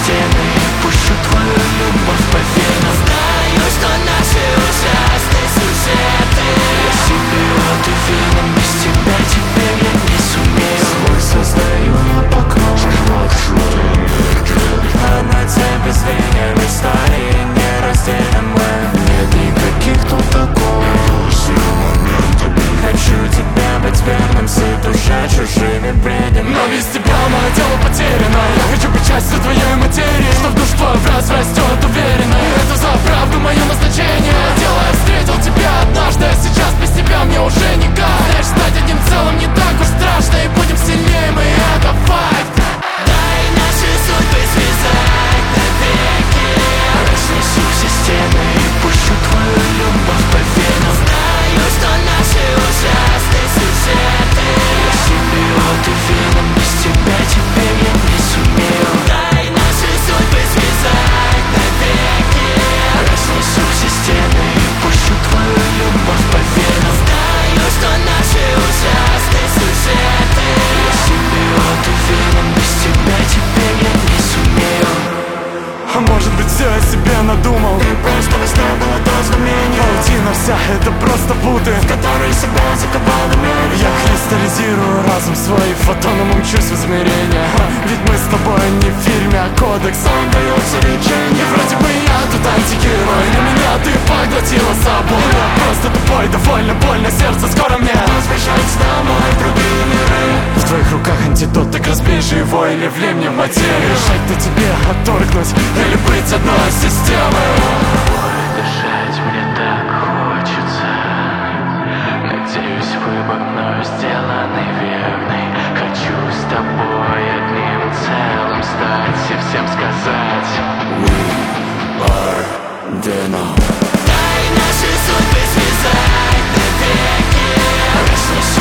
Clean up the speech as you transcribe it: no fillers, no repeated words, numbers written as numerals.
стены и пущу твою любовь по венам. Знаю, что наши ужасные сюжеты я себе отвеял, без тебя теперь я не сумею. Свой создаю, но пока а на тебе звенья истории неразделимы. Нет никаких тут такого. Хочу тебя быть верным, сыт уже чужими бредами. Но без тебя мое тело потеряно. Я хочу быть частью твоей материи, что в душу твою раз растет уверенно. И это за правду мое назначение. Дело я встретил тебя однажды, а сейчас без тебя мне уже никак. Знаешь, стать одним целым не так уж страшно, и будем сильнее, мы это факт. Дай наши судьбы связать навеки. Разнесу все стены и пущу твою любовь по венам. Знаю, что наши ужасные сюжеты я себе отвеял, без тебя теперь я не сумею. Дай наши судьбы связать навеки. Разнесу все стены и пущу твою любовь по венам. Знаю, что наши ужасные сюжеты я себе отвеял, без тебя теперь я не сумею. А может быть все я себе надумал. Ты просто была то знамение. Паутина вся, это просто путы, в которые себя заковал намерение. Я кристаллизирую разум свой, фотоном умчусь в измерения. Ведь мы с тобой не в фильме, а кодекс. Он дается лечение. И вроде бы я тут антигерой, но меня ты поглотила собой. Я просто тупой, довольно больно, сердце скоро мне возвращается домой в другие миры. В твоих руках антидот, так разбей же его или влей мне в материю. Решать-то тебе отторгнуть или быть одной системой. Дышать мне так хочется. Надеюсь, выбор мною сделанный верный. Хочу с тобой одним целым стать и всем сказать: We are Deno. Дай наши судьбы связать навеки. Разнесу